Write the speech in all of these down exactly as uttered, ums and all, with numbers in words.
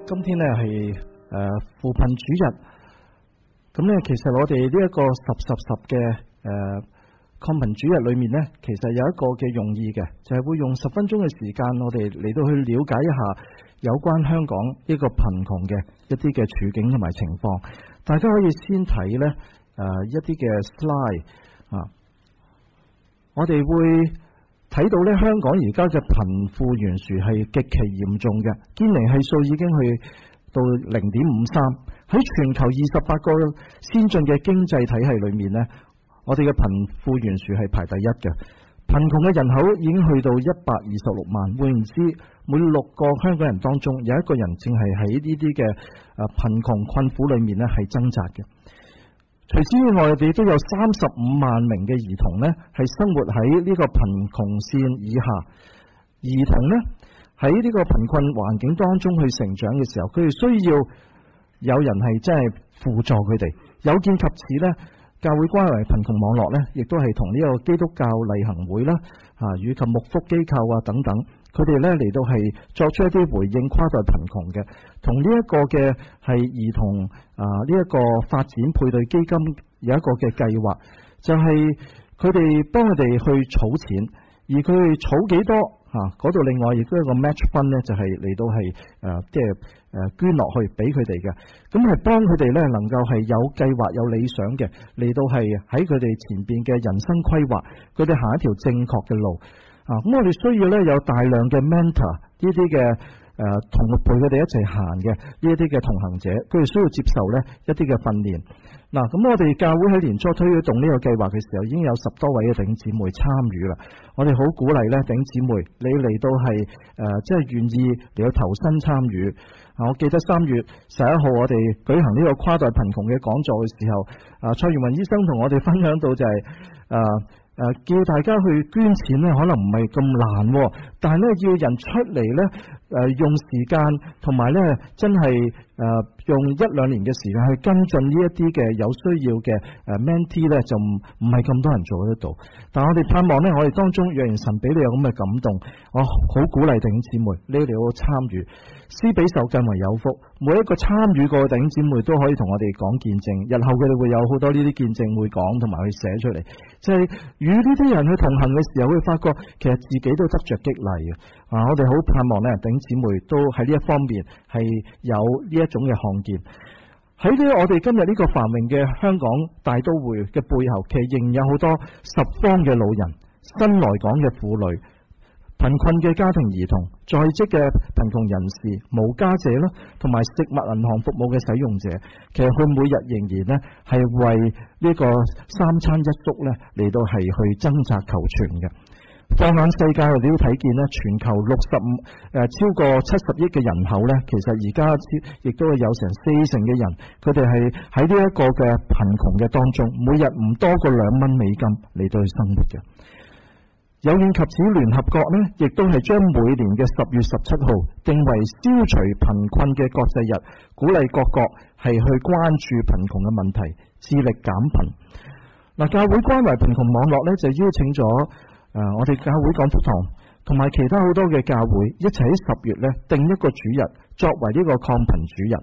今天咧係誒扶貧主日，咁咧其實我哋呢一個十十十嘅誒抗貧主日裏面咧，其實有一個嘅用意嘅，就係、是、會用十分鐘嘅時間，我哋嚟到去了解一下有關香港呢個貧窮嘅一啲嘅處境同埋情況。大家可以先睇咧誒一啲嘅 slide 啊，我哋會睇到咧，香港而家嘅貧富懸殊係極其嚴重嘅，堅尼係數已經去到零點五三。喺全球二十八個先進嘅經濟體系裏面呢，我哋嘅貧富懸殊係排第一嘅。貧窮嘅人口已經去到一百二十六萬，換言之，每六個香港人當中有一個人正係喺呢啲嘅誒貧窮困苦裏面呢係掙扎嘅。除此之外，我哋都有三十五萬名嘅兒童呢係生活喺呢個貧窮線以下。兒童呢喺呢個貧困環境當中去成長嘅時候，佢哋需要有人係真係輔助佢哋。有見及此呢，教會關懷貧窮網絡呢亦都係同呢個基督教勵行會啦啊，以及牧福機構啊等等，佢哋呢嚟到係作出一啲回應跨代貧窮嘅，同呢一個嘅係兒童啊呢一個發展配對基金有一個嘅計劃，就係佢哋幫佢哋去儲錢，而佢哋儲幾多啊嗰度另外亦都有一個 match fund 呢，就係嚟到係誒即係誒捐落去俾佢哋嘅，咁係幫佢哋呢能夠係有計劃有理想嘅嚟到係喺佢哋前邊嘅人生規劃，佢哋行一條正確嘅路。啊！咁我哋需要咧有大量嘅 mentor 呢啲嘅誒同陪佢哋一齊行嘅呢一啲嘅同行者，佢哋需要接受咧一啲嘅訓練。嗱、啊，咁我哋教會喺年初推動呢個計劃嘅時候，已經有十多位嘅弟兄姊妹參與啦。我哋好鼓勵咧弟兄姊妹，你嚟到係誒即係願意嚟到投身參與。啊，我記得三月十一號我哋舉行呢個跨代貧窮嘅講座嘅時候，啊蔡元雲醫生同我哋分享到就係、是、誒。啊誒、呃，叫大家去捐錢咧，可能唔係咁難、哦，但係咧要人出嚟咧，誒、呃、用時間同埋咧真係誒、呃、用一兩年嘅時間去跟進呢一啲嘅有需要嘅誒 mentee 咧，就唔唔係咁多人做得到。但係我哋盼望咧，我哋當中若然神俾你有咁嘅感動，我好鼓勵弟兄姊妹，你哋好參與，施比受更為有福。每一個參與過嘅弟兄姊妹都可以同我哋講見證，日後佢哋會有好多呢啲見證會講同埋去寫出嚟，即係與呢啲人去同行嘅時候，會發覺其實自己都得着激勵嘅。啊，我哋好盼望咧，弟兄姊妹都喺呢一方面係有呢一種嘅看見。喺呢我哋今日呢個繁榮嘅香港大都會嘅背後，其實仍有好多十方嘅老人、新來港嘅婦女、貧困嘅家庭兒童、在職嘅貧窮人士、無家者啦，同埋食物銀行服務嘅使用者，其實佢每日仍然呢係為呢個三餐一粥呢嚟到係去掙扎求存嘅。放眼世界，我哋都睇見呢，全球六十五誒超過七十億嘅人口呢，其實而家亦都係有成四成嘅人，佢哋係喺呢一個嘅貧窮嘅當中，每日唔多過兩蚊美金嚟到去生活嘅。有見及此，聯合國呢亦都係將每年嘅十月十七號定為消除貧困嘅國際日，鼓勵各國係去關注貧窮嘅問題，致力減貧。嗱，教會關懷貧窮網絡呢就邀請咗誒、呃、我哋教會講福堂同埋其他好多嘅教會一齊喺十月呢定一個主日作為呢個抗貧主日。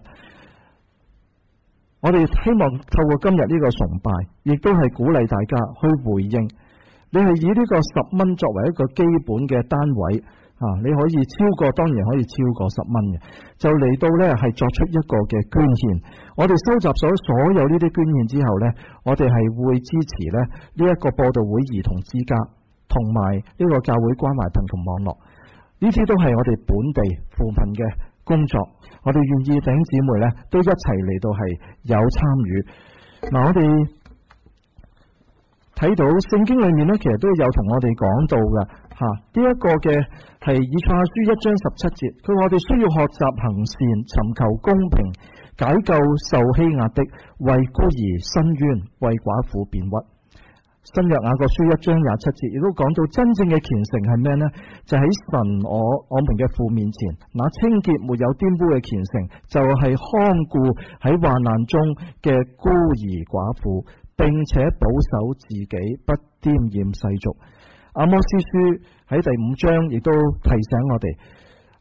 我哋希望透過今日呢個崇拜，亦都係鼓勵大家去回應。你係以呢個十蚊作為一個基本嘅單位啊，你可以超過，當然可以超過十蚊嘅，就嚟到呢係作出一個嘅捐獻。我哋收集咗所有呢啲捐獻之後呢，我哋係會支持呢呢一個播道會兒童之家同埋呢個教會關懷貧窮網絡，呢啲都係我哋本地扶貧嘅工作。我哋願意弟兄姊妹呢都一齊嚟到係有參與。嗱、啊，我哋睇到聖經裏面咧，其實都有同我哋講到嘅吓，呢、啊、一、這個嘅係以賽亞書一章十七節，佢話我哋需要學習行善，尋求公平，解救受欺壓的，為孤兒伸冤，為寡婦辯屈。新約雅各書一章廿七節亦都講到，真正嘅虔誠係咩呢？就喺神我我們嘅父面前，那清潔沒有玷污嘅虔誠，就係、是、看顧喺患難中嘅孤兒寡婦，並且保守自己不沾染世俗。阿摩司書喺第五章亦都提醒我哋，阿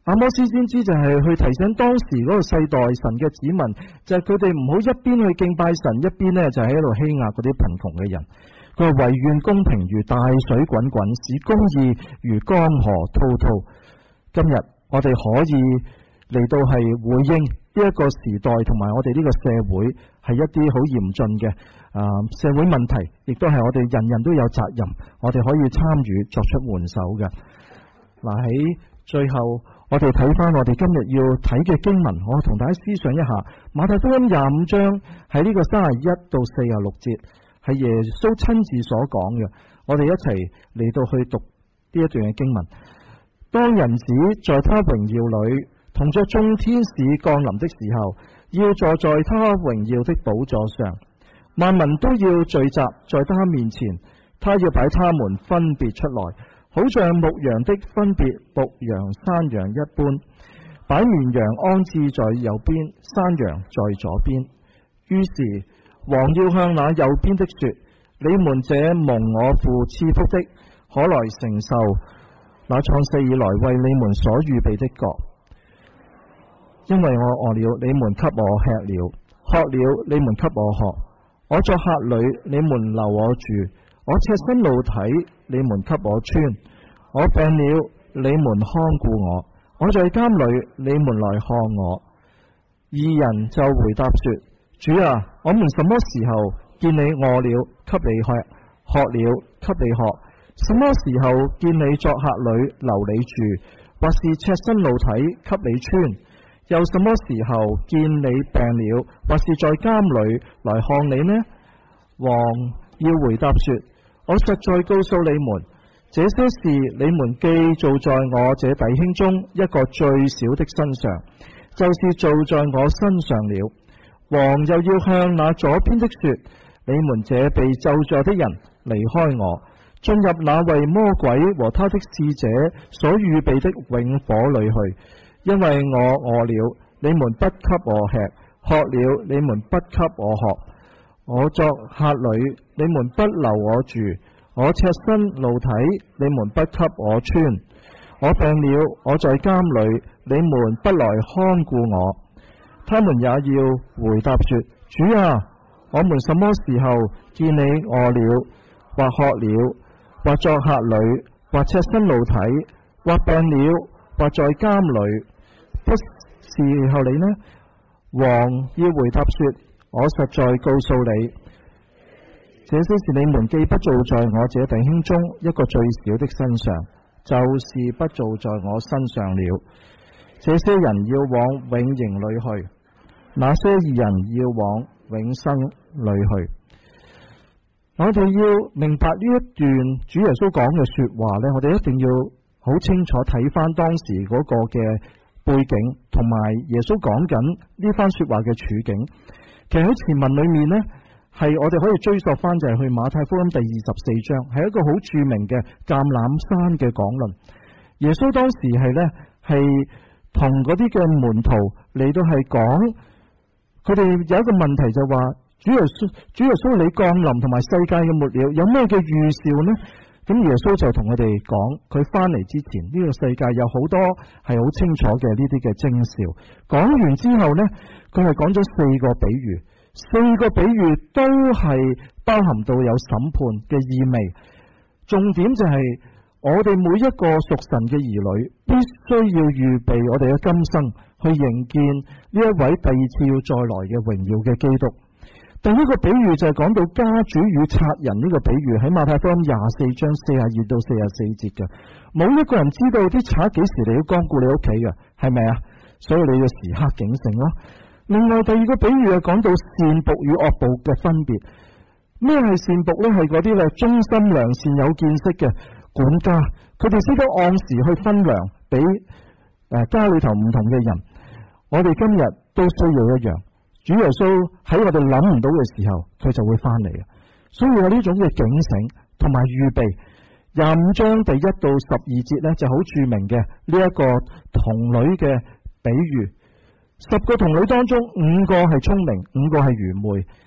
阿摩司先知就係去提醒當時嗰個世代神嘅子民，就係佢哋唔好一邊去敬拜神，一邊呢就喺度欺壓嗰啲貧窮嘅人。佢話唯願公平如大水滾滾，使公義如江河滔滔。今日我哋可以嚟到係回應呢一個時代同埋我哋呢個社會係一啲好嚴峻嘅啊社會問題，亦都係我哋人人都有責任，我哋可以參與作出援手嘅。嗱，喺最後我哋睇翻我哋今日要睇嘅經文，我同大家思想一下馬太福音廿五章喺呢個三十一到四十六節，係耶穌親自所講嘅。我哋一齊嚟到去讀呢一段嘅經文。當人子在他榮耀裏同着眾天使降臨的時候，要坐在他榮耀的寶座上，萬民都要聚集在他面前，他要擺他們分別出來，好像牧羊的分別牧羊山羊一般，擺綿羊安置在右邊，山羊在左邊。於是王要向那右邊的說：你們這蒙我父賜福的，可來承受那創世以來為你們所預備的國。因為我餓了，你們給我吃了；渴了，你們給我喝；我作客旅，你們留我住；我赤身露體，你們給我穿；我病了，你們看顧我；我在監裏，你們來看我。二人就回答說：主啊，我們什麼時候見你餓了，給你吃；渴了，給你喝？什麼時候見你作客旅，留你住，或是赤身露體，給你穿？又什麼時候見你病了，或是在監裏來看你呢？王要回答說：我實在告訴你們，這些事你們既做在我這弟兄中一個最小的身上，就是做在我身上了。王又要向那左邊的說：你們這被咒詛的人，離開我，進入那為魔鬼和他的使者所預備的永火裏去。因為我餓了，你們不給我吃；渴了，你們不給我喝；我作客旅，你們不留我住；我赤身露體，你們不給我穿；我病了，我在監裏，你們不來看顧我。他們也要回答說：主啊，我們什麼時候見你餓了，或渴了，或作客旅，或赤身露體，或病了，或在監裏，不伺候你呢？王要回答說：我實在告訴你，這些事你們既不做在我這弟兄中一個最小的身上，就是不做在我身上了。這些人要往永刑裏去，那些義人要往永生裏去。我哋要明白呢一段主耶穌講嘅說話呢，我哋一定要好清楚睇翻當時嗰個嘅背景，同埋耶穌講緊呢番說話嘅處境。其實喺前文裏面呢，係我哋可以追溯翻，就係去馬太福音第二十四章，係一個好著名嘅橄欖山嘅講論。耶穌當時係呢，係同嗰啲嘅門徒嚟到係講，佢哋有一個問題就話：主耶穌，主耶穌你降臨同埋世界嘅末了，有咩嘅預兆呢？咁耶穌就同佢哋講，佢翻嚟之前呢個世界有好多係好清楚嘅呢啲嘅徵兆。講完之後呢，佢係講咗四個比喻，四個比喻都係包含到有審判嘅意味。重點就係我哋每一個屬神嘅兒女必須要預備我哋嘅今生去迎見呢一位第二次要再來嘅榮耀嘅基督。第一個比喻就係講到家主與賊人呢個比喻，喺馬太福音廿四章四十二到四十四節嘅。冇一個人知道啲賊幾時嚟到光顧你屋企嘅，係咪啊？所以你要時刻警醒咯。另外第二個比喻係講到善僕與惡僕嘅分別。咩係善僕呢？係嗰啲咧忠心良善有見識嘅管家，佢哋識得按時去分糧俾誒家裏頭唔同嘅人。我哋今日都需要一樣。主耶穌喺我哋諗唔到嘅時候，佢就會翻嚟嘅，所以有呢種嘅警醒同埋預備。廿五章第一到十二節呢，就好著名嘅呢一個童女嘅比喻。十個童女當中，五個係聰明，五個係愚昧。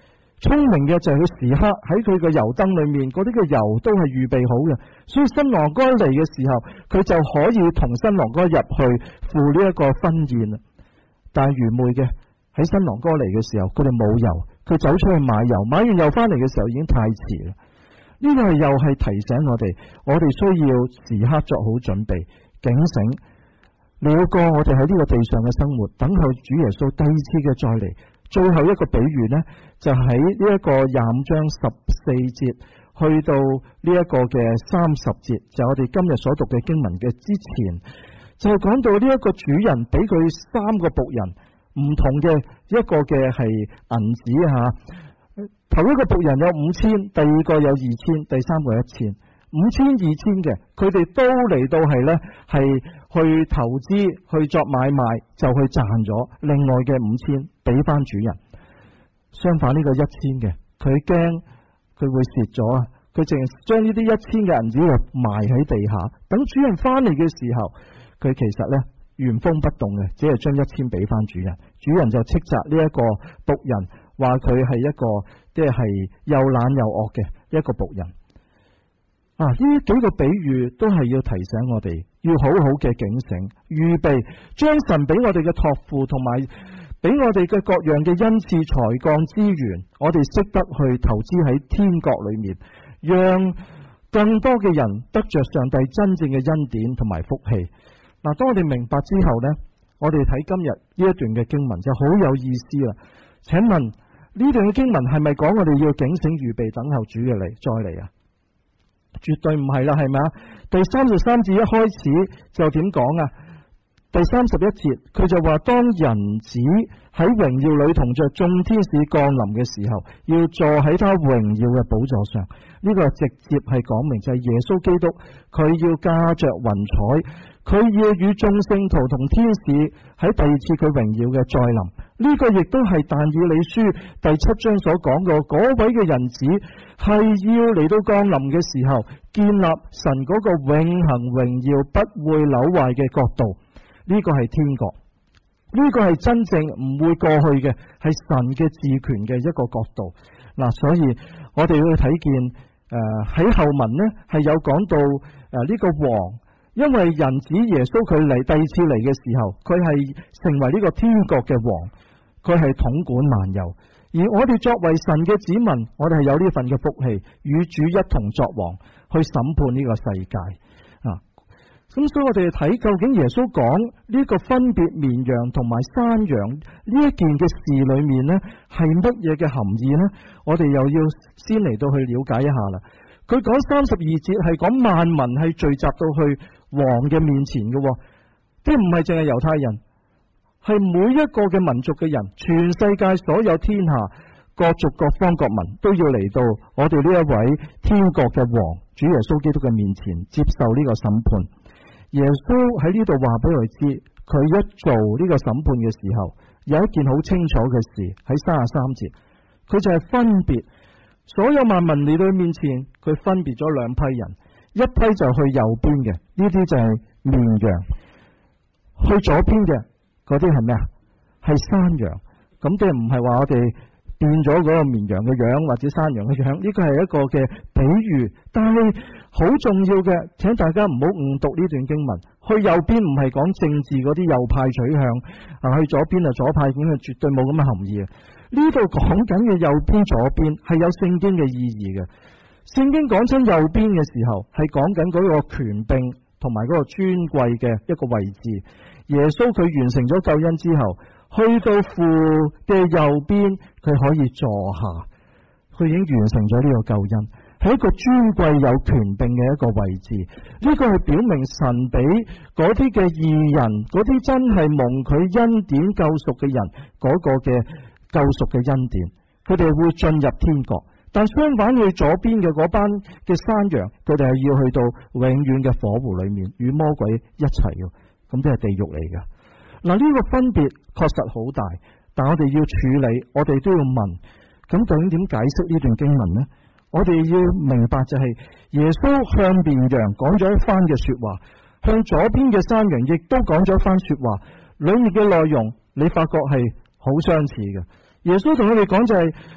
聰明嘅就係佢時刻喺佢嘅油燈裏面，嗰啲嘅油都係預備好嘅，所以新郎哥嚟嘅時候，佢就可以同新郎哥入去赴呢一個婚宴。但係愚昧嘅喺新郎哥嚟嘅時候，佢哋冇油，佢走出去買油，買完油翻嚟嘅時候已經太遲啦。呢個係又係提醒我哋，我哋需要時刻作好準備，警醒，了過我哋喺呢個地上嘅生活，等候主耶穌第二次嘅再嚟。最後一個比喻呢，就喺呢一個廿五章十四節去到呢一個嘅三十節，就我哋今日所讀嘅經文嘅之前，就講到呢一個主人俾佢三個僕人唔同嘅一個嘅係銀子吓，頭一個僕人有五千，第二個有二千，第三個一千。五千二千嘅，佢哋都嚟到係呢，係去投資去作買賣，就去賺咗另外嘅五千俾翻主人。相反呢個一千嘅，佢驚佢會蝕咗啊，佢淨係將呢啲一千嘅銀紙就埋喺地下，等主人翻嚟嘅時候，佢其實呢原封不動嘅，只係將一千俾翻主人。主人就斥責呢一個僕人，話佢係一個即係又懶又惡嘅一個僕人。啊！呢幾個比喻都係要提醒我哋，要好好嘅警醒，預備將神俾我哋嘅託付同埋俾我哋嘅各樣嘅恩賜才幹資源，我哋識得去投資喺天國裏面，讓更多嘅人得着上帝真正嘅恩典同埋福氣。嗱、啊，當我哋明白之後呢，我哋睇今日呢一段嘅經文就好有意思啦。請問呢段嘅經文係咪講我哋要警醒預備等候主嘅嚟再嚟啊？絕對唔係啦，係咪啊？第三十三節一開始就點講啊？第三十一節佢就話，當人子喺榮耀裏同着眾天使降臨嘅時候，要坐喺他榮耀嘅寶座上。呢、這個直接係講明就係耶穌基督，佢要駕着雲彩，佢要與眾聖徒同天使喺第二次佢榮耀嘅再臨。呢、這個亦都係但以理書第七章所講嘅，嗰位嘅人子係要嚟到降臨嘅時候，建立神嗰個永恆榮耀不會朽壞嘅國度。呢、這個係天國，呢、這個係真正唔會過去嘅，係神嘅治權嘅一個國度。嗱、啊，所以我哋要睇見誒喺、呃、後文呢係有講到誒呢、呃這個王，因為人子耶穌佢嚟第二次嚟嘅時候，佢係成為呢個天國嘅王，佢係統管萬有。而我哋作為神嘅子民，我哋係有呢份嘅福氣，與主一同作王，去審判呢個世界啊。咁所以我哋睇究竟耶穌講呢個分別綿羊同埋山羊呢一件嘅事裏面呢係乜嘢嘅含義呢？我哋又要先嚟到去了解一下啦。佢講三十二節係講萬民係聚集到去王嘅面前嘅，即係唔係淨係猶太人，係每一個嘅民族嘅人，全世界所有天下各族各方各民都要嚟到我哋呢一位天國嘅王主耶穌基督嘅面前接受呢個審判。耶穌喺呢度話俾我哋知，佢一做呢個審判嘅時候，有一件好清楚嘅事喺三十三節，佢就係分別所有萬民嚟到面前，佢分別咗兩批人，一批就去右邊嘅，呢啲就係綿羊；去左邊嘅嗰啲係咩啊？係山羊。咁即係唔係話我哋變咗嗰個綿羊嘅樣或者山羊嘅樣，呢個係一個嘅比喻，但係好重要嘅，請大家唔好誤讀呢段經文。去右邊唔係講政治嗰啲右派取向，啊去左邊啊左派，咁啊絕對冇咁嘅含義啊。呢度講緊嘅右邊左邊係有聖經嘅意義嘅。聖經講親右邊嘅時候，係講緊嗰個權柄同埋嗰個尊貴嘅一個位置。耶穌佢完成咗救恩之後，去到父嘅右邊，佢可以坐下，佢已經完成咗呢個救恩，係一個尊貴有權柄嘅一個位置。呢個係表明神俾嗰啲嘅義人，嗰啲真係蒙佢恩典救贖嘅人嗰個嘅救贖嘅恩典，佢哋會進入天國。但相反，佢左邊嘅嗰班嘅山羊，佢哋係要去到永遠嘅火湖裏面與魔鬼一齊嘅，咁都係地獄嚟嘅。嗱，呢個分別確實好大，但我哋要處理，我哋都要問，咁究竟點解釋呢段經文呢？我哋要明白就係耶穌向綿羊講咗一番嘅說話，向左邊嘅山羊亦都講咗一番說話，裏面嘅內容你發覺係好相似嘅。耶穌同佢哋講就係、是、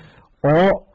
我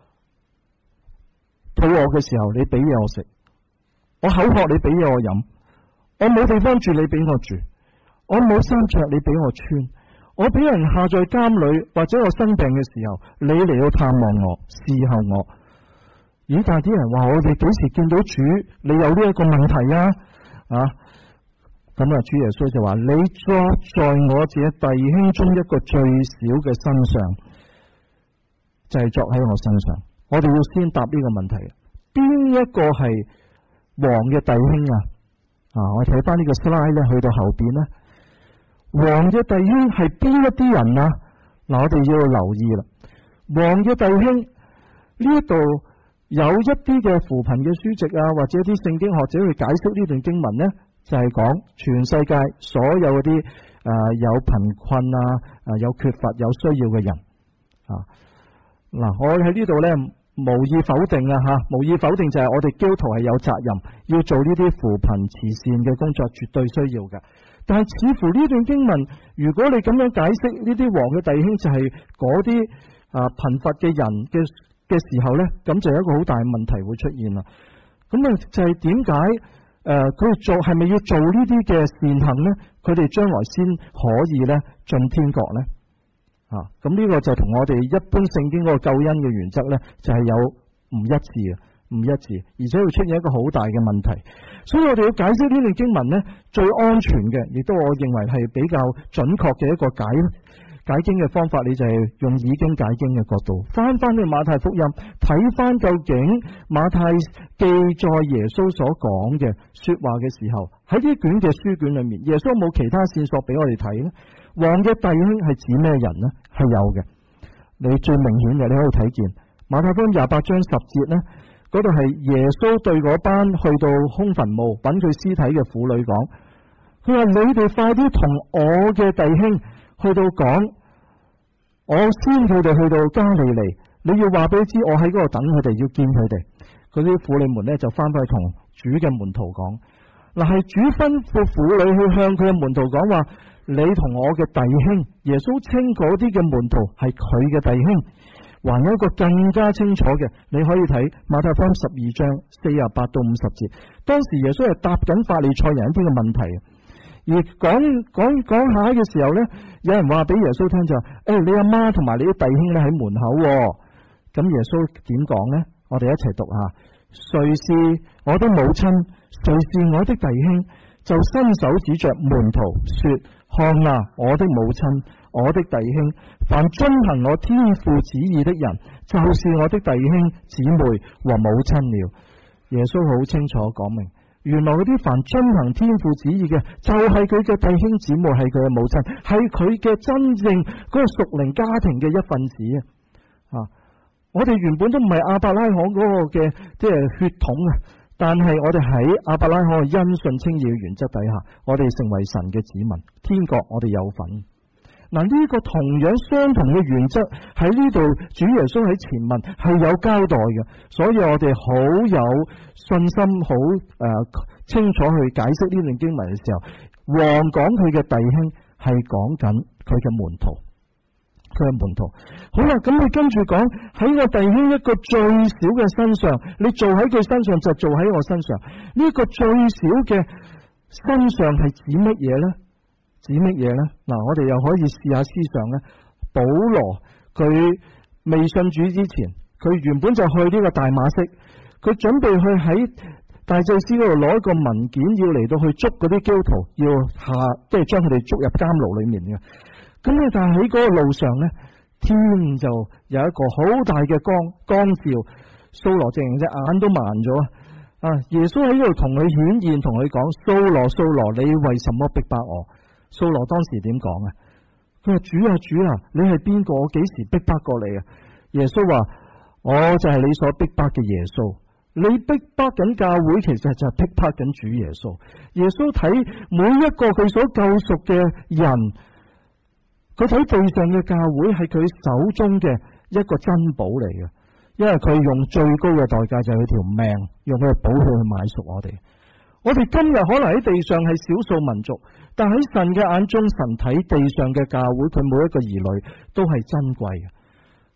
肚餓嘅時候，你俾嘢我食；我口渴，你俾嘢我飲；我冇地方住，你俾我住；我冇衫着，你俾我穿；我俾人下在監裏，或者我生病嘅時候，你嚟到探望我、侍候我。咦？但係啲人話我哋幾時見到主？你有呢一個問題啊？啊？咁啊，主耶穌就話：你作在我這弟兄中一個最小嘅身上，就係、是、作喺我身上。我哋要先答呢個問題：邊一個係王嘅弟兄啊？啊，我睇翻呢個 slide 咧，去到後邊咧，王嘅弟兄係邊一啲人啊？嗱，我哋要留意啦。王嘅弟兄呢一度有一啲嘅扶貧嘅書籍啊，或者一啲聖經學者去解釋呢段經文咧，就係、是、講全世界所有嗰啲誒有貧困啊、誒、呃、有缺乏有需要嘅人啊。嗱，我喺呢度咧無意否定啊吓，無意否定就係我哋基督徒係有責任要做呢啲扶貧慈善嘅工作，絕對需要嘅。但係似乎呢段經文，如果你咁樣解釋呢啲王嘅弟兄就係嗰啲啊貧乏嘅人嘅嘅時候咧，咁就有一個好大嘅問題會出現啦。咁啊就係點解誒佢哋做係咪要做呢啲嘅善行咧？佢哋將來先可以咧進天國咧？啊，咁呢個就同我哋一般聖經嗰個救恩嘅原則咧，就係有唔一致嘅，唔一致，而且會出現一個好大嘅問題。所以我哋要解釋呢段經文咧，最安全嘅，亦都我認為係比較準確嘅一個解解經嘅方法，你就係用以經解經嘅角度，翻翻去馬太福音睇翻究竟馬太記載耶穌所講嘅說話嘅時候，喺呢卷嘅書卷裏面，耶穌冇其他線索俾我哋睇咧？王嘅弟兄係指咩人呢？係有嘅，你最明顯嘅，你可以睇見馬太福音廿八章十節呢，嗰度係耶穌對嗰班去到空墳墓揾佢屍體嘅婦女講，佢話：你哋快啲同我嘅弟兄去到講，我先佢哋去到加利利，你要話俾佢知，我喺嗰度等佢哋，要見佢哋。嗰啲婦女們呢，就翻返去同主嘅門徒講，嗱，係主吩咐婦女去向佢嘅門徒講話。你同我嘅弟兄，耶穌稱嗰啲嘅門徒係佢嘅弟兄，還有一個更加清楚嘅，你可以睇馬太福音十二章四十八到五十節。當時耶穌係答緊法利賽人一啲嘅問題，而講講講下嘅時候呢，有人話俾耶穌聽就話：誒、哎，你阿媽同埋你啲弟兄咧喺門口。咁耶穌點講呢？我哋一齊讀下：誰是我的母親？誰是我的弟兄？就伸手指着門徒說：看啊，我的母親，我的弟兄，凡遵行我天父旨意的人，就是我的弟兄姊妹和母親了。耶穌好清楚講明，原來嗰啲凡遵行天父旨意嘅，就係佢嘅弟兄姊妹，係佢嘅母親，係佢嘅真正嗰個屬靈家庭嘅一份子啊！我哋原本都唔係亞伯拉罕嗰個嘅即係血統啊。但係我哋喺亞伯拉罕嘅因信稱義嘅原則底下，我哋成為神嘅子民，天國我哋有份。嗱，呢個同樣相同嘅原則喺呢度，主耶穌喺前文係有交代嘅，所以我哋好有信心，好誒、呃、清楚去解釋呢段經文嘅時候，王講佢嘅弟兄係講緊佢嘅門徒。佢係門徒，好啦，咁你跟住講喺我弟兄一個最小嘅身上，你做喺佢身上就做喺我身上。呢、這個最小嘅身上係指乜嘢呢？指乜嘢呢？嗱，我哋又可以試下思想呢。保羅佢未信主之前，佢原本就去呢個大馬色，佢準備去喺大祭司嗰度攞一個文件，要嚟到去捉嗰啲基督徒，要下即係將佢哋捉入監牢裏面嘅。咁咧，但係喺嗰個路上咧，天就有一個好大嘅光光照，掃羅淨隻眼都盲咗啊！耶穌喺呢度同佢顯現，同佢講：掃羅，掃羅，你為什麼逼迫我？掃羅當時點講啊？佢話：主啊，主啊，你係邊個？我幾時逼迫過你啊？耶穌話：我就係你所逼迫嘅耶穌。你逼迫緊教會，其實就係逼迫緊主耶穌。耶穌睇每一個佢所救贖嘅人。佢睇地上嘅教會係佢手中嘅一個珍寶嚟嘅，因為佢用最高嘅代價就係佢條命，用佢嘅寶血去買贖我哋。我哋今日可能喺地上係少數民族，但喺神嘅眼中，神睇地上嘅教會，佢每一個兒女都係珍貴嘅。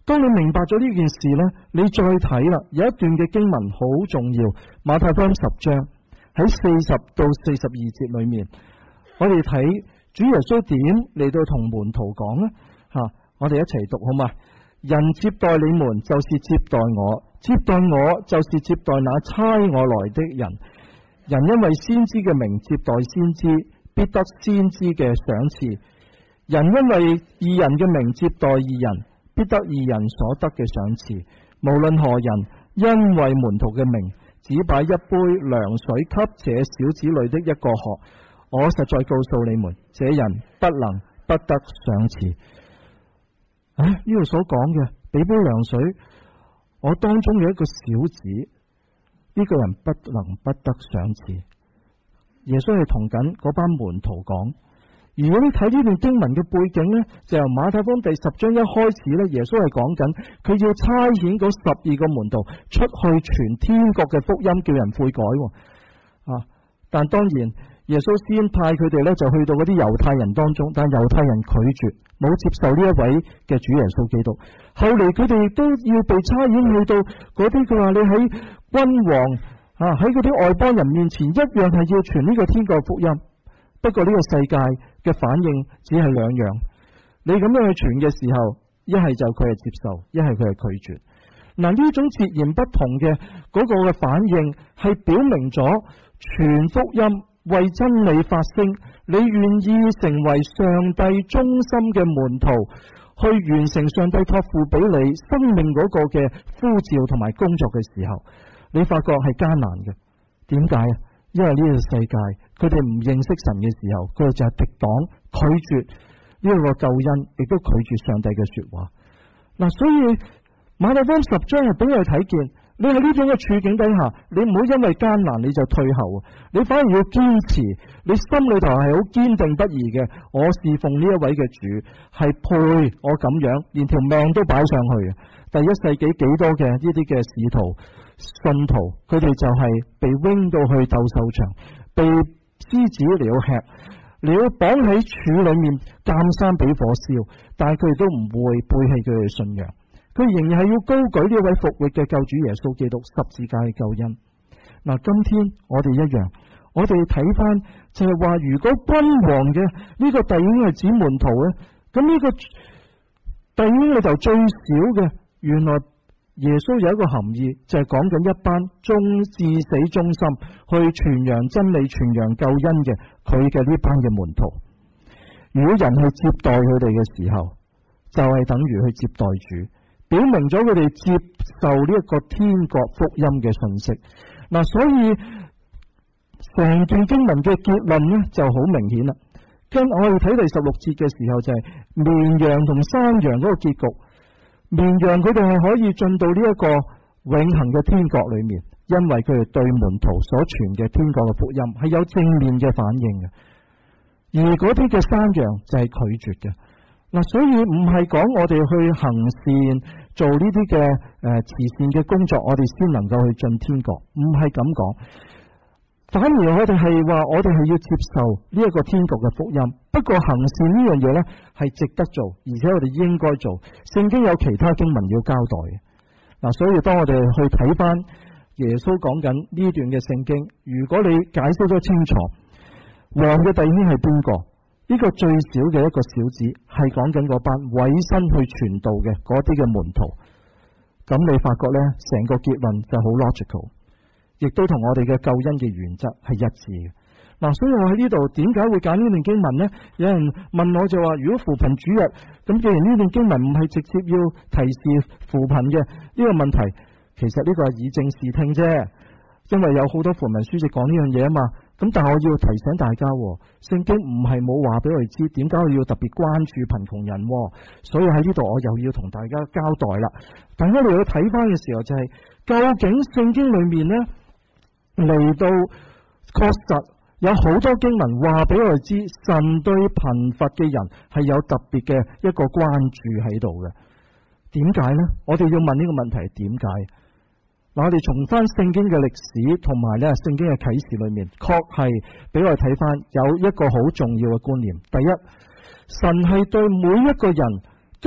當你明白咗呢件事呢，你再睇啦，有一段嘅經文好重要，馬太福音十章喺四十到四十二節裏面，我哋睇主耶穌點嚟到同門徒講呢？吓、啊，我哋一齊讀好嘛？人接待你們，就是接待我；接待我，就是接待那差我來的人。人因為先知嘅名接待先知，必得先知嘅賞賜；人因為義人嘅名接待義人，必得義人所得嘅賞賜。無論何人，因為門徒嘅名，只把一杯涼水給這小子裏的一個喝，我實在告訴你們，這人不能不得賞賜。啊，呢度所講嘅俾杯涼水，我當中嘅一個小子，呢、這個人不能不得賞賜。耶穌係同緊嗰班門徒講。如果你睇呢段經文嘅背景呢，就由馬太福音第十章一開始呢，耶穌係講緊佢要差遣嗰十二個門徒出去傳天國嘅福音，叫人悔改。啊，但當然耶穌先派佢哋呢，就去到嗰啲猶太人當中，但猶太人拒絕，冇接受呢一位嘅主耶穌基督。後嚟佢哋亦都要被差遣去到嗰啲，佢話你喺君王啊，喺嗰啲外邦人面前一樣係要傳呢個天國福音。不過呢個世界嘅反應只係兩樣，你咁樣去傳嘅時候，一係就佢係接受，一係佢係拒絕。嗱，呢種截然不同嘅嗰個嘅反應，係表明咗傳福音為真理發聲，你願意成為上帝忠心嘅門徒，去完成上帝託付俾你生命嗰個嘅呼召同埋工作嘅時候，你發覺係艱難嘅。點解啊？因為呢個世界，佢哋唔認識神嘅時候，佢哋就係敵擋、拒絕呢個救恩，亦都拒絕上帝嘅說話。嗱，所以馬太福音十章係俾我哋睇見，你喺呢種嘅處境底下，你唔好因為艱難你就退後，你反而要堅持，你心裏頭係好堅定不移嘅。我侍奉呢一位嘅主，係配我咁樣，連條命都擺上去。第一世紀幾多嘅呢啲嘅使徒、信徒，佢哋就係被扔到去鬥獸場，被獅子嚟到吃，嚟到綁喺柱裏面監生俾火燒，但係佢哋都唔會背棄佢哋嘅信仰，佢仍然係要高舉呢位復活嘅救主耶穌基督十字架嘅救恩。嗱，今天我哋一樣，我哋睇翻就係話，如果君王嘅呢個弟兄係指門徒咧，咁呢個弟兄裏頭最少嘅，原來耶穌有一個含義，就係講緊一班忠至死忠心去傳揚真理、傳揚救恩嘅佢嘅呢班嘅門徒。如果人去接待佢哋嘅時候，就係等於去接待主，表明咗佢哋接受呢一個天國福音嘅信息。嗱，所以成段經文嘅結論呢就好明顯啦。跟我哋睇第十六節嘅時候，就係綿羊同山羊嗰個結局。綿羊佢哋係可以進到呢一個永恆嘅天國裏面，因為佢哋對門徒所傳嘅天國嘅福音係有正面嘅反應嘅，而嗰啲嘅山羊就係拒絕嘅。嗱，所以唔係講我哋去行善做呢啲嘅誒慈善嘅工作，我哋先能夠去進天國，唔係咁講。反而我哋係話，我哋係要接受呢一個天國嘅福音。不過行善呢樣嘢呢係值得做，而且我哋應該做。聖經有其他經文要交代嘅。嗱，所以當我哋去睇翻耶穌講緊呢段嘅聖經，如果你解釋咗清楚，王嘅弟兄係邊個？呢個最少嘅一個小子係講緊嗰班委身去傳道嘅嗰啲嘅門徒。咁你發覺呢，成個結論就好 logical。亦都同我哋嘅救恩嘅原則係一致嘅。嗱，所以我喺呢度點解會揀呢段經文呢？有人問我就話，如果扶貧主日，咁既然呢段經文唔係直接要提示扶貧嘅呢個問題，其實呢個係以正視聽啫。因為有好多扶貧書籍講呢樣嘢啊嘛。咁但係我要提醒大家，聖經唔係冇話俾我哋知點解我要特別關注貧窮人。所以喺呢度我又要同大家交代啦。大家嚟到睇翻嘅時候就係、是，究竟聖經裏面呢？嚟到確實有好多經文話俾我哋知，神對貧乏嘅人係有特別嘅一個關注喺度嘅。點解呢？我哋要問呢個問題，點解？嗱，我哋從翻聖經嘅歷史同埋咧聖經嘅啟示裏面，確係俾我哋睇翻有一個好重要嘅觀念。第一，神係對每一個人都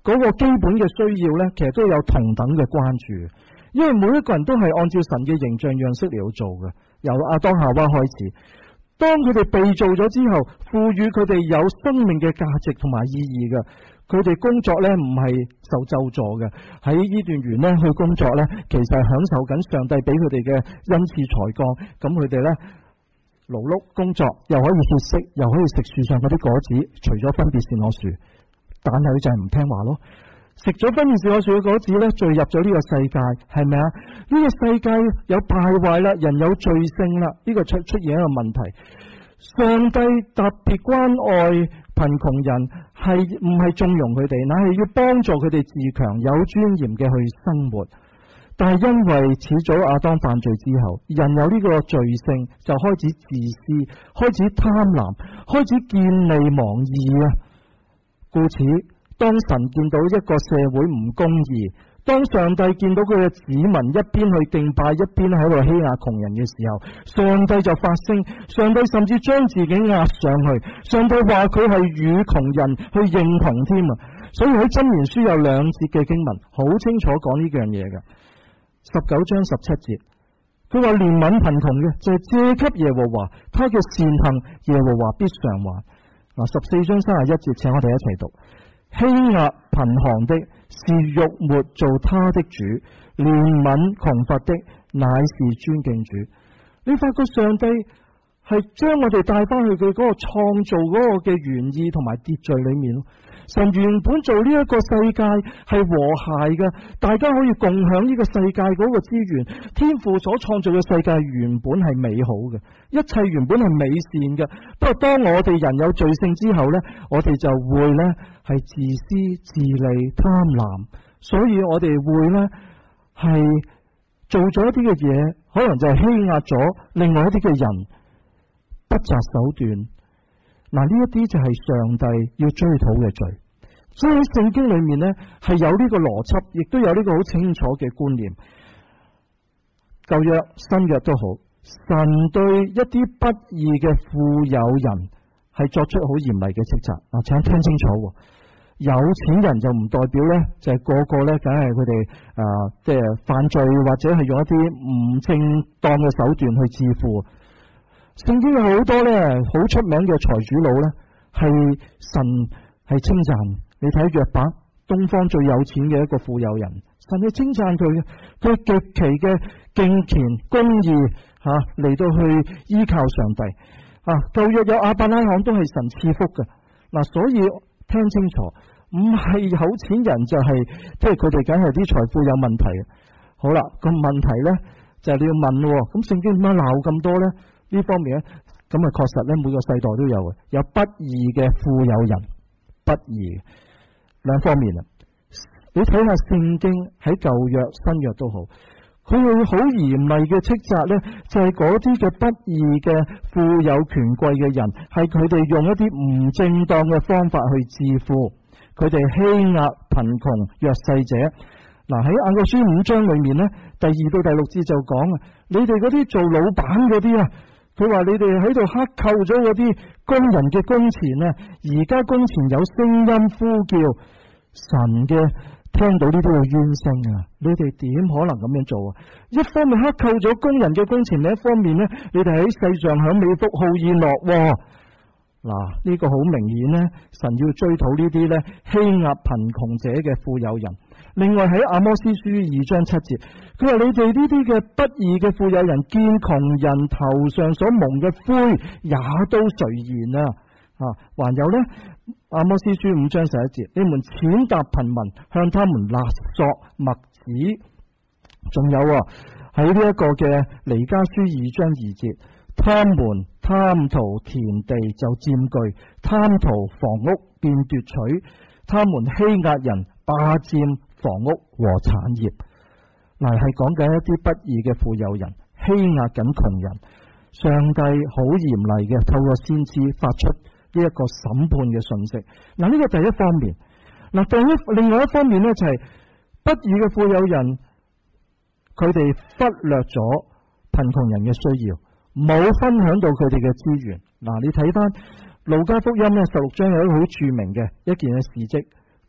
嗰個基本嘅需要呢，其實都有同等嘅關注，因為每一個人都係按照神嘅形象樣式嚟到做嘅，由亞當夏娃開始。當佢哋被造咗之後，賦予佢哋有生命嘅價值同埋意義嘅。佢哋工作呢唔係受咒詛嘅，喺伊甸園呢去工作呢，其實係享受緊上帝俾佢哋嘅恩賜才幹。咁佢哋呢勞碌工作，又可以歇息，又可以食樹上嗰啲果子，除咗分別善惡樹，但係佢就係唔聽話咯。食咗分別善惡樹嘅果子呢，墜入咗呢個世界，係咪啊？呢個世界有敗壞啦，人有罪性啦，呢個出出現一個問題。上帝特別關愛貧窮人，係唔係縱容佢哋，乃係要幫助佢哋自強有尊嚴嘅去生活。但係因為始祖亞當犯罪之後，人有呢個罪性，就開始自私，開始貪婪，開始見利忘義啊。故此，當神見到一個社會唔公義，當上帝見到佢嘅子民一邊去敬拜，一邊喺度欺壓窮人嘅時候，上帝就發聲，上帝甚至將自己壓上去，上帝話佢係與窮人去認同添啊！所以喺箴言書有兩節嘅經文，好清楚講呢樣嘢嘅。十九章十七節，佢話憐憫貧窮嘅就係借給耶和華，他嘅善行耶和華必償還。嗱，十四章三十一節，請我哋一齊讀。欺壓貧寒的是辱沒做他的主，憐憫窮乏的乃是尊敬主。你發覺上帝係將我哋帶翻去佢嗰個創造嗰個嘅原意同埋秩序裏面。神原本做呢一個世界係和諧嘅，大家可以共享呢個世界嗰個資源。天父所創造嘅世界原本係美好嘅，一切原本係美善嘅。不過當我哋人有罪性之後呢，我哋就會呢係自私自利貪婪，所以我哋會呢係做咗一啲嘅嘢，可能就係欺壓咗另外一啲嘅人，不擇手段。嗱，呢一啲就係上帝要追討嘅罪。所以喺聖經裏面呢，係有呢個邏輯，亦都有呢個好清楚嘅觀念。舊約新約都好，神對一啲不義嘅富有人係作出好嚴厲嘅斥責。啊，請聽清楚，有錢人就唔代表呢，就係、是、個個呢，梗係佢哋啊，即係犯罪或者係用一啲唔正當嘅手段去致富。聖經有好多咧，好出名嘅財主佬咧，係神係稱讚。你睇約伯，東方最有錢嘅一個富有人，神係稱讚佢嘅，佢極其嘅敬虔公義吓嚟、啊、到去依靠上帝啊。舊約有亞伯拉罕都係神賜福嘅嗱、啊，所以聽清楚，唔係有錢人就係、是、即係佢哋梗係啲財富有問題。好啦，個問題咧就係、是、你要問咯，咁聖經點解鬧咁多咧？呢方面咧，咁啊確實咧，每個世代都有嘅，有不義嘅富有人，不義兩方面啊。你睇下聖經喺舊約新約都好，佢會好嚴厲嘅斥責咧，就係嗰啲嘅不義嘅富有權貴嘅人，係佢哋用一啲唔正當嘅方法去致富，佢哋欺壓貧窮弱勢者。嗱，喺雅各書五章裏面咧，第二到第六節就講啊，你哋嗰啲做老闆嗰啲啊。佢話你哋喺度克扣咗嗰啲工人嘅工錢啊，而家工錢有聲音呼叫神嘅，聽到呢啲嘅冤聲啊，你哋點可能咁樣做啊？一方面克扣咗工人嘅工錢，另一方面呢，你哋喺世上享美福好宴樂。嗱，呢個好明顯呢，神要追討呢啲呢欺壓貧窮者嘅富有人。另外喺阿摩司書二章七節，佢話你哋呢啲嘅不義嘅富有人，見窮人頭上所蒙嘅灰，也都垂涎啊！啊，還有呢，阿摩司書五章十一節，你們踐踏貧民，向他們勒索麥子。仲有喺呢一個嘅彌迦書二章二節，他們貪圖田地就佔據，貪圖房屋便奪取，他們欺壓人，霸佔房屋和產業。嗱，係講緊一啲不義嘅富有人欺壓緊窮人，上帝好嚴厲嘅透過先知發出呢一個審判嘅信息。嗱，呢個第一方面。嗱，第一另外一方面呢，就係不義嘅富有人，佢哋忽略咗貧窮人嘅需要，冇分享到佢哋嘅資源。嗱，你睇翻路加福音呢十六章有一個好著名嘅一件嘅事蹟。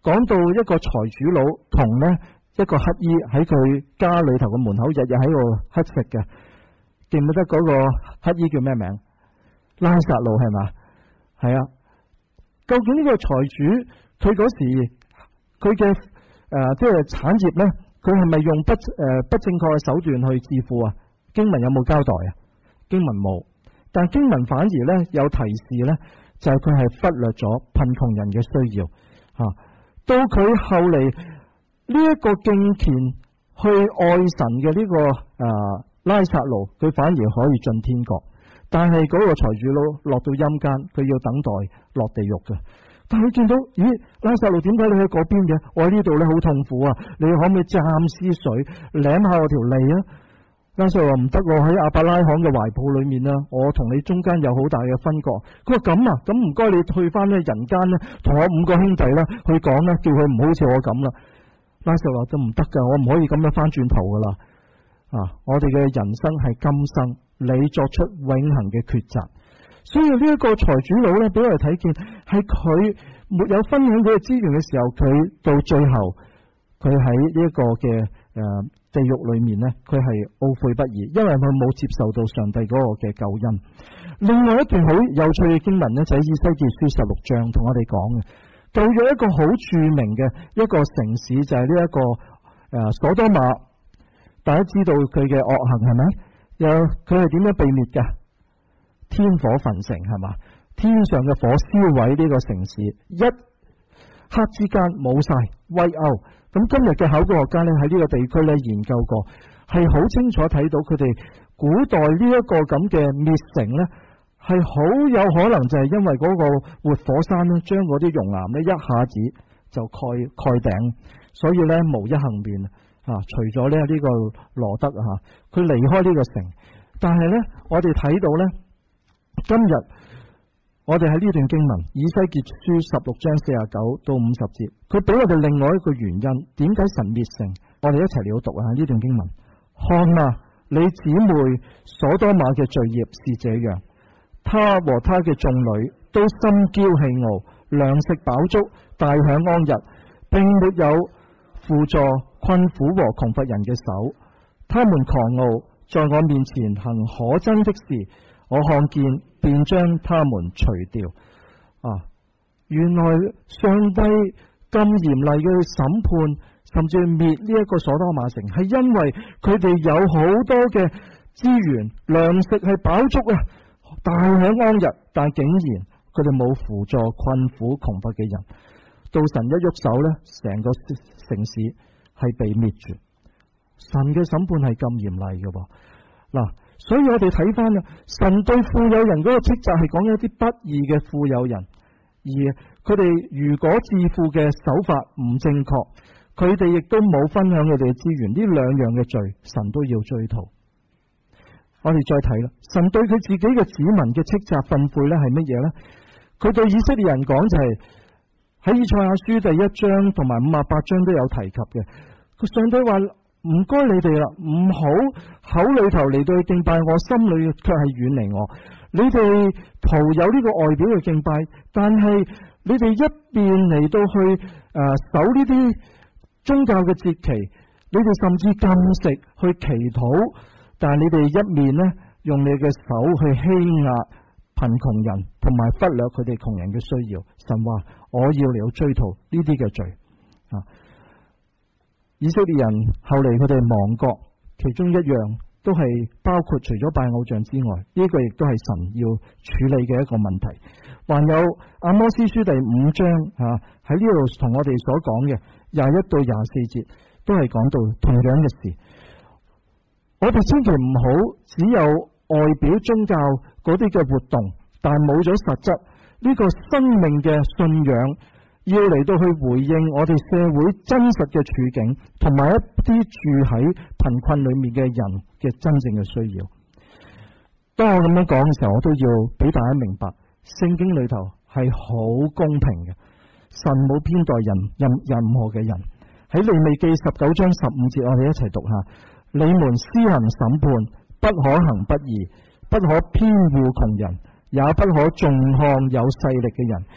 講到一個財主佬同呢一個乞兒喺佢家裏頭嘅門口日日喺度乞食嘅，記唔記得嗰個乞兒叫咩名？拉撒路係嘛？係啊。究竟呢個財主佢嗰時佢嘅誒即係產業呢，佢係咪用不誒、呃、不正確嘅手段去致富啊？經文有冇交代啊？經文冇，但係經文反而呢有提示呢，就係佢係忽略咗貧窮人嘅需要吓、啊。到佢後嚟呢一個敬虔去愛神嘅呢、這個誒、呃、拉撒路，佢反而可以進天國。但係嗰個財主佬落到陰間，佢要等待落地獄嘅。但係佢見到，咦，拉撒路點解你喺嗰邊嘅？我喺呢度咧好痛苦啊！你可唔可以蘸絲水舐下我條脷啊？拉撒路話唔得，我喺亞伯拉罕嘅懷抱裏面啊，我同你中間有好大嘅分割。佢話咁啊，咁唔該你退翻咧人間咧，同我五個兄弟啦去講啦，叫佢唔好似我咁啦。拉撒路話都唔得噶，我唔可以咁樣翻轉頭噶啦。啊，我哋嘅人生係今生。你作出永恆嘅抉擇，所以呢一個財主佬咧，俾我哋睇見係佢沒有分享佢嘅資源嘅時候，佢到最後佢喺呢一個嘅誒地獄裏面咧，佢係懊悔不已，因為佢冇接受到上帝嗰個嘅救恩。另外一段好有趣嘅經文咧，就喺以西結書十六章同我哋講嘅，舊約一個好著名嘅一個城市就係呢一個誒所多瑪，大家知道佢嘅惡行係咪？又佢係點樣被滅嘅？天火焚城係嘛？天上嘅火燒毀呢個城市，一刻之間冇晒威歐。咁今日嘅考古學家咧喺呢個地區咧研究過，係好清楚睇到佢哋古代呢一個咁嘅滅城咧，係好有可能就係因為嗰個活火山咧將嗰啲熔岩咧一下子就蓋蓋頂，所以咧無一幸免。啊！除咗咧呢個羅德啊，佢離開呢個城，但係咧我哋睇到咧，今日我哋喺呢段經文以西結書十六章四十九到五十節，佢俾我哋另外一個原因，點解神滅城？我哋一齊嚟讀啊！呢段經文，看啊，你姊妹所多瑪嘅罪孽是這樣，他和他嘅眾女都心驕氣傲，糧食飽足，大享安逸，並沒有輔助困苦和窮乏人嘅手，他們狂傲，在我面前行可憎的事，我看見便將他們除掉。啊，原來上帝咁嚴厲嘅審判，甚至滅呢一個所多瑪城，係因為佢哋有好多嘅資源，糧食係飽足啊，大享安逸，但竟然佢哋冇輔助困苦窮乏嘅人。到神一喐手呢，成個城市係被滅絕。神嘅審判係咁嚴厲嘅噃，嗱，所以我哋睇翻啊，神對富有人嗰個斥責係講一啲不義嘅富有人，而佢哋如果致富嘅手法唔正確，佢哋亦都冇分享佢哋嘅資源，呢兩樣嘅罪，神都要追討。我哋再睇啦，神對佢自己嘅子民嘅斥責訓誨咧係乜嘢咧？佢對以色列人講就係、是、喺以賽亞書第一章同埋五十八章都有提及嘅，佢上帝話唔該你哋啦，唔好口裏頭嚟到去敬拜我，心裏卻係遠離我。你哋徒有呢個外表嘅敬拜，但係你哋一邊嚟到去誒、呃、守呢啲宗教嘅節期，你哋甚至禁食去祈禱，但係你哋一面呢，用你嘅手去欺壓貧窮人，同埋忽略佢哋窮人嘅需要。神話我要嚟到追討呢啲嘅罪啊！以色列人後嚟佢哋亡國，其中一樣都係包括除咗拜偶像之外，呢、這個亦都係神要處理嘅一個問題。還有阿摩司書第五章啊，喺呢度同我哋所講嘅廿一到廿四節，都係講到同樣嘅事。我哋千祈唔好只有外表宗教嗰啲嘅活動，但冇咗實質呢、這個生命嘅信仰，要嚟到去回應我哋社會真實嘅處境，同埋一啲住喺貧困裏面嘅人嘅真正嘅需要。當我咁樣講嘅時候，我都要俾大家明白，聖經裏頭係好公平嘅，神冇偏待人任任何嘅人。喺利未記十九章十五節，我哋一齊讀下：你們施行審判，不可行不義，不可偏護窮人，也不可重看有勢力嘅人。只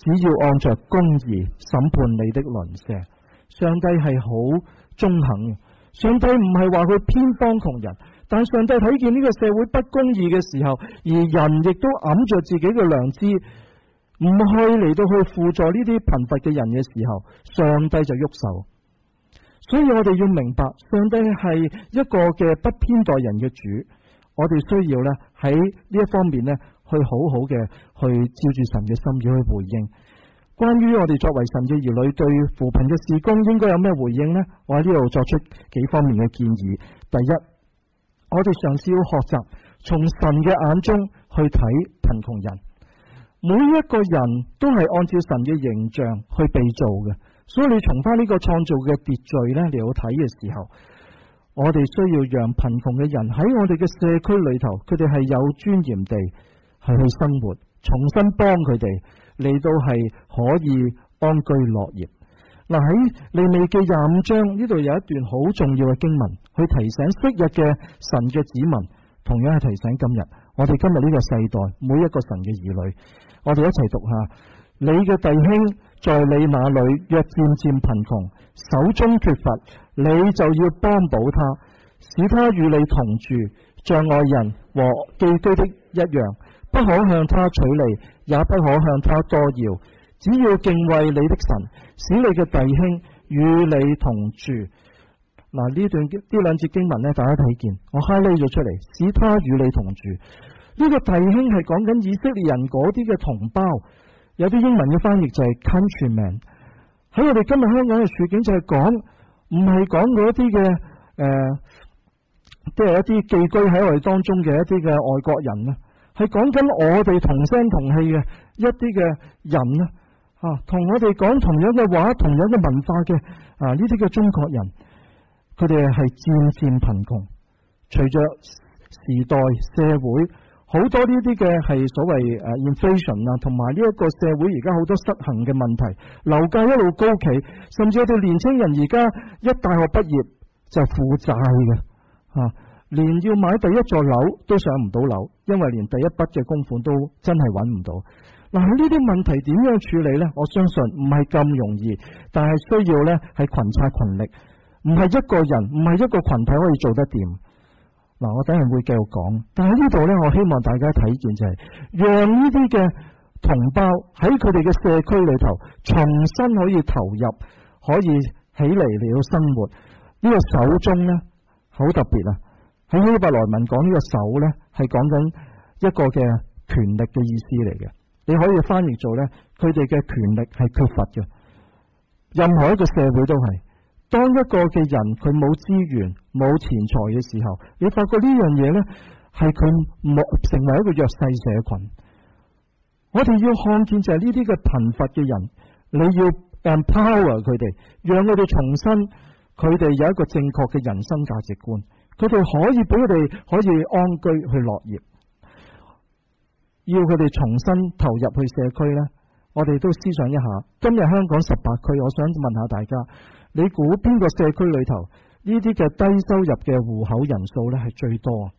只要按着公義審判你的鄰舍。上帝係好中肯嘅，上帝唔係話佢偏幫窮人，但上帝睇見呢個社會不公義嘅時候，而人亦都揞着自己嘅良知，唔去嚟到去輔助呢啲貧乏嘅人嘅時候，上帝就喐手。所以我哋要明白，上帝係一個嘅不偏待人嘅主，我哋需要咧喺呢一方面咧去好好嘅去照住神嘅心意去回應。關於我哋作為神嘅兒女對扶貧嘅事工應該有咩回應呢？我喺呢度作出幾方面嘅建議。第一，我哋嘗試要學習從神嘅眼中去睇貧窮人。每一個人都係按照神嘅形象去被造嘅，所以你從翻呢個創造嘅秩序咧嚟到睇嘅時候，我哋需要讓貧窮嘅人喺我哋嘅社區裏頭，佢哋係有尊嚴地係去生活，重新幫佢哋嚟到係可以安居樂業。嗱，喺利未記廿五章呢度有一段好重要嘅經文，去提醒昔日嘅神嘅子民，同樣係提醒今日我哋今日呢個世代每一個神嘅兒女。我哋一齊讀下：你嘅弟兄在你那裏若漸漸貧窮，手中缺乏，你就要幫補他，使他與你同住，像外人和寄居的一樣，不可向他取利，也不可向他多要，只要敬畏你的神，使你嘅弟兄與你同住。嗱，呢段呢兩節經文呢，大家睇見我 highlight 咗出嚟，使他與你同住。呢、這個弟兄係講緊以色列人嗰啲嘅同胞，有啲英文嘅翻譯就係 countryman。喺我哋今日香港嘅處境就係講，唔係講嗰啲嘅誒，即係一啲寄居喺我哋當中嘅一啲嘅外國人啊，係講緊我哋同聲同氣嘅一啲嘅人啊，啊，同我哋講同樣嘅話、同樣嘅文化嘅啊呢啲嘅中國人，佢哋係漸漸貧窮，隨着時代社會。好多呢啲嘅係所謂誒 inflation 啊，同埋呢一個社會而家好多失衡嘅問題，樓價一路高企，甚至我哋年青人而家一大學畢業就負債嘅，啊，連要買第一座樓都上唔到樓，因為連第一筆嘅供款都真係揾唔到。嗱，喺呢啲問題點樣處理呢？我相信唔係咁容易，但係需要呢係群策群力，唔係一個人，唔係一個群體可以做得掂。嗱，我等陣會繼續講，但係呢度呢，我希望大家睇見就係、是，讓呢啲嘅同胞喺佢哋嘅社區裏頭，重新可以投入，可以起嚟嚟到生活。呢、這個手中呢，好特別啊！喺希伯來文講呢個手呢，係講緊一個嘅權力嘅意思嚟嘅。你可以翻譯做呢，佢哋嘅權力係缺乏嘅。任何一個社會都係。當一個嘅人佢冇資源冇錢財嘅時候，你發覺呢樣嘢呢係佢冇成為一個弱勢社群。我哋要看見就係呢啲嘅貧乏嘅人，你要 empower 佢哋，讓佢哋重新佢哋有一個正確嘅人生價值觀，佢哋可以俾佢哋可以安居去樂業。要佢哋重新投入去社區呢，我哋都思想一下，今日香港十八區，我想問下大家，你估邊個社區裏頭呢啲嘅低收入嘅戶口人數呢係最多？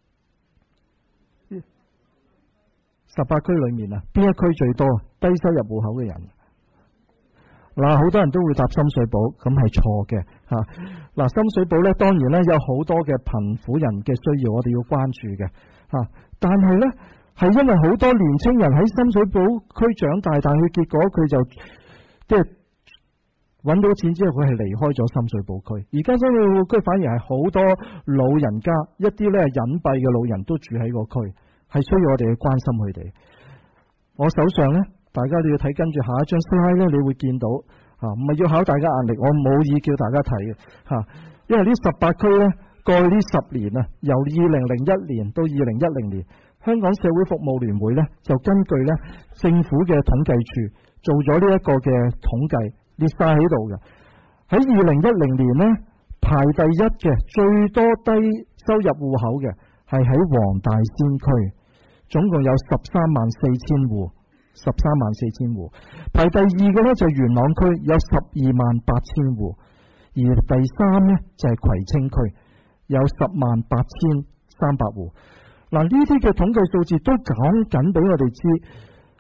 十八區裏面啊，邊一區最多低收入戶口嘅人？嗱，好多人都會答深水埗，咁係錯嘅吓。嗱，深水埗呢，當然呢有好多嘅貧苦人嘅需要，我哋要關注嘅吓。但係呢，係因為好多年青人喺深水埗區長大，但係結果佢就即係揾到錢之後，佢係離開咗深水埗區。而家深水埗區反而係好多老人家，一啲呢隱蔽嘅老人都住喺個區，係需要我哋去關心佢哋。我手上呢，大家都要睇，跟住下一張 slide 呢，你會見到吓，唔係要考大家壓力，我冇意叫大家睇嘅吓，因為呢十八區呢，過去呢十年啊，由二零零一年到二零一零年，香港社會服務聯會呢，就根據呢政府嘅統計處做咗呢一個嘅統計，列晒喺度嘅。喺二零一零年呢，排第一嘅最多低收入戶口嘅係喺黃大仙區，總共有十三萬四千戶，十三萬四千戶。排第二嘅呢，就元朗區有十二萬八千戶，而第三呢，就係葵青區有十萬八千三百戶。嗱，呢啲嘅統計數字都講緊俾我哋知，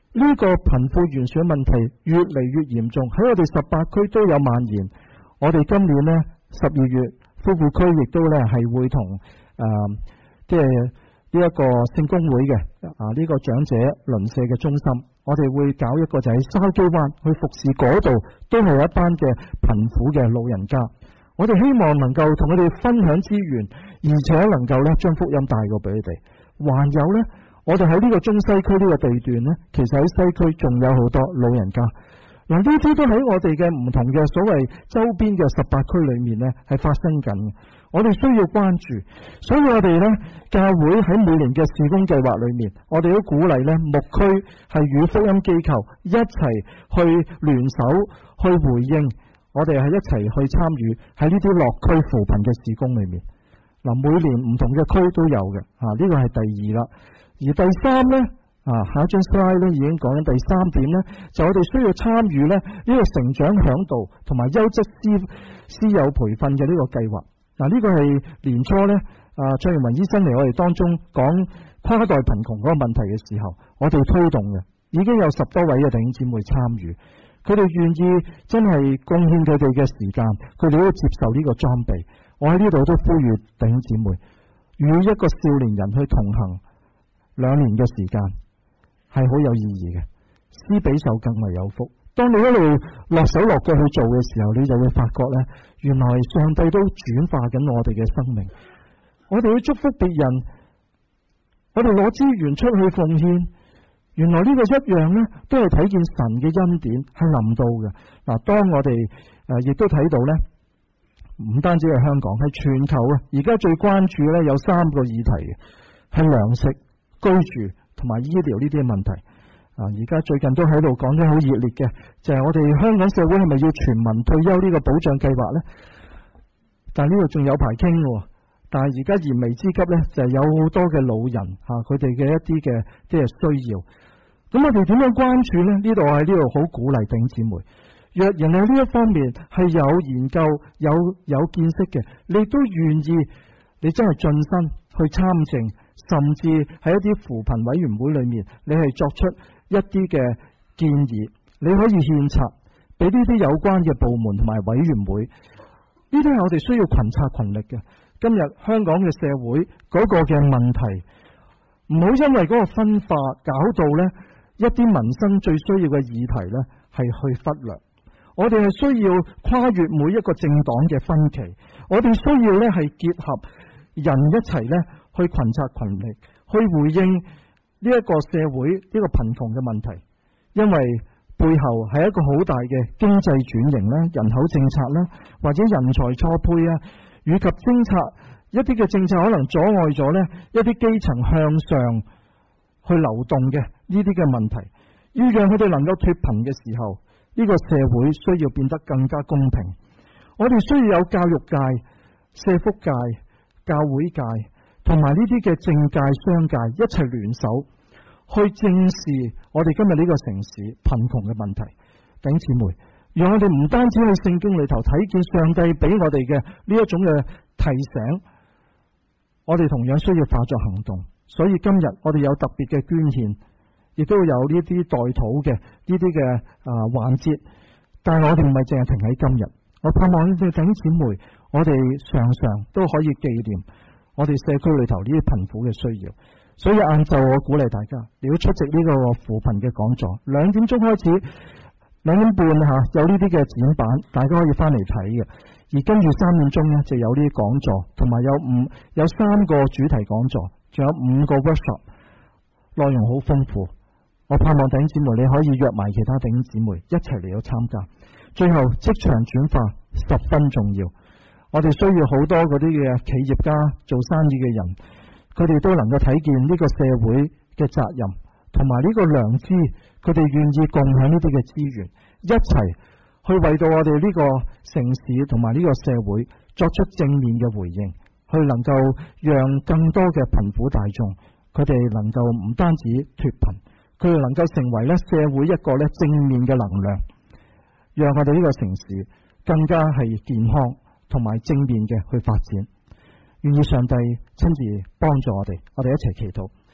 呢個貧富懸殊問題越嚟越嚴重，喺我哋十八區都有蔓延。我哋今年呢十二月，夫婦區亦都咧係會同誒即係呢一個聖公會嘅啊呢個長者鄰舍嘅中心，我哋會搞一個就喺筲箕灣去服侍嗰度，都係一班嘅貧苦嘅老人家。我哋希望能夠同佢哋分享資源，而且能夠咧將福音帶過俾佢哋。還有呢，我哋喺呢個中西區呢個地段呢，其實喺西區仲有好多老人家。嗱，呢啲都喺我哋嘅唔同嘅所謂周邊嘅十八區裏面呢係發生緊嘅。我哋需要關注，所以我哋呢教會喺每年嘅事工計劃裏面，我哋都鼓勵呢牧區係與福音機構一齊去聯手去回應。我哋係一齊去參與喺呢啲落區扶貧嘅事工裏面。嗱，每年唔同嘅區都有嘅，啊呢個係第二啦。而第三呢，啊下一張 slide 咧已經講緊第三點呢，就我哋需要參與咧呢個成長響度同埋優質師師友培訓嘅呢個計劃。嗱，呢個係年初呢，啊蔡元文醫生嚟我哋當中講跨代貧窮嗰個問題嘅時候，我哋推動嘅已經有十多位嘅弟兄姊妹參與。佢哋願意真係貢獻佢哋嘅時間，佢哋都接受呢個裝備。我喺呢度都呼籲弟兄姊妹，與一個少年人去同行兩年嘅時間係好有意義嘅，施比受更為有福。當你一路落手落腳去做嘅時候，你就會發覺呢，原來上帝都轉化緊我哋嘅生命。我哋去祝福別人，我哋攞資源出去奉獻，原來呢個一樣呢，都係睇見神嘅恩典係臨到嘅。嗱，當我哋誒亦都睇到呢，唔單止係香港，係全球啊！而家最關注呢有三個議題嘅，係糧食、居住同埋醫療呢啲問題。啊，而家最近都喺度講得好熱烈嘅，就係我哋香港社會係咪要全民退休呢個保障計劃呢？但係呢度仲有排傾喎。但係而家燃眉之急呢，就係有好多嘅老人吓，佢哋嘅一啲嘅即係需要。咁我哋點樣關注呢？呢度喺呢度好鼓勵弟兄姊妹，若然喺呢一方面係有研究、有有見識嘅，你都願意，你真係盡身去參政，甚至喺一啲扶貧委員會裏面，你係作出一啲嘅建議，你可以獻策俾呢啲有關嘅部門同埋委員會。呢啲係我哋需要群策群力嘅。今日香港嘅社會嗰個嘅問題，唔好因為嗰個分化搞到呢一啲民生最需要嘅議題呢係去忽略。我哋係需要跨越每一個政黨嘅分歧，我哋需要呢係結合人一齊呢去群策群力，去回應呢一個社會呢個貧窮嘅問題。因為背後係一個好大嘅經濟轉型啦、人口政策啦，或者人才錯配啊，以及政策一啲嘅政策可能阻礙咗呢一啲基層向上去流動嘅呢啲嘅問題。要讓佢哋能夠脫貧嘅時候，呢個社會需要變得更加公平。我哋需要有教育界、社福界、教會界同埋呢啲嘅政界、商界一齊聯手去正視我哋今日呢個城市貧窮嘅問題。弟兄姊妹，讓我哋唔單止喺聖經裏頭睇見上帝俾我哋嘅呢一種嘅提醒，我哋同樣需要化作行動。所以今日我哋有特別嘅捐獻，亦都有呢啲代禱嘅呢啲嘅啊環節。但係我哋唔係淨係停喺今日，我盼望呢啲弟兄姊妹，我哋常常都可以紀念我哋社區裏頭呢啲貧苦嘅需要。所以晏晝我鼓勵大家，你要出席呢個扶貧嘅講座，兩點鐘開始，兩點半吓有呢啲嘅展板，大家可以翻嚟睇嘅。而跟住三點鐘呢，就有呢啲講座，同埋有五有三個主題講座，仲有五個 workshop， 內容好豐富。我盼望弟兄姊妹你可以約埋其他弟兄姊妹一齊嚟到參加。最後職場轉化十分重要，我哋需要好多嗰啲嘅企業家做生意嘅人，佢哋都能夠睇見呢個社會嘅責任同埋呢個良知，佢哋願意共享呢啲嘅資源，一齊去為到我哋呢個城市同埋呢個社會作出正面嘅回應，去能夠讓更多嘅貧苦大眾，佢哋能夠唔單止脫貧，佢哋能夠成為咧社會一個咧正面嘅能量，讓我哋呢個城市更加係健康同埋正面嘅去發展。願意上帝親自幫助我哋，我哋一齊祈禱。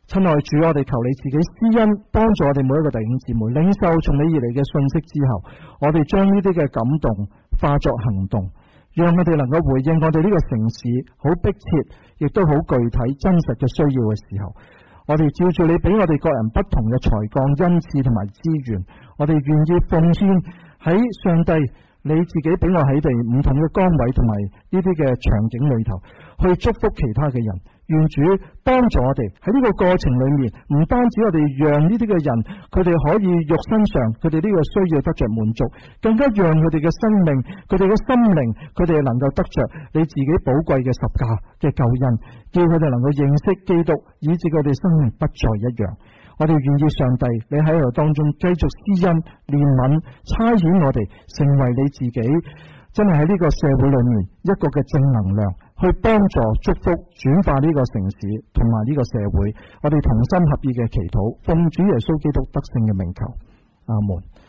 親愛主，我哋求你自己施恩，幫助我哋每一個弟兄姊妹領受從你而嚟嘅信息之後，我哋將呢啲嘅感動化作行動，讓我哋能夠回應我哋呢個城市好迫切，亦都好具體真實嘅需要嘅時候，我哋照住你俾我哋各人不同嘅才幹、恩賜同埋資源，我哋願意奉獻喺上帝你自己俾我喺地唔同嘅崗位同埋呢啲嘅場景裏頭，去祝福其他嘅人。願主幫助我哋喺呢個過程裏面，唔單止我哋讓呢啲嘅人佢哋可以肉身上佢哋呢個需要得着滿足，更加讓佢哋嘅生命、佢哋嘅心靈，佢哋能夠得着你自己寶貴嘅十架嘅救恩，叫佢哋能夠認識基督，以致佢哋生命不再一樣。我哋願意上帝你喺度當中繼續施恩憐憫，差遣我哋成為你自己真係喺呢個社會裏面一個嘅正能量，去幫助祝福轉化呢個城市同埋呢個社會。我哋同心合意嘅祈禱，奉主耶穌基督得勝嘅名求，阿門。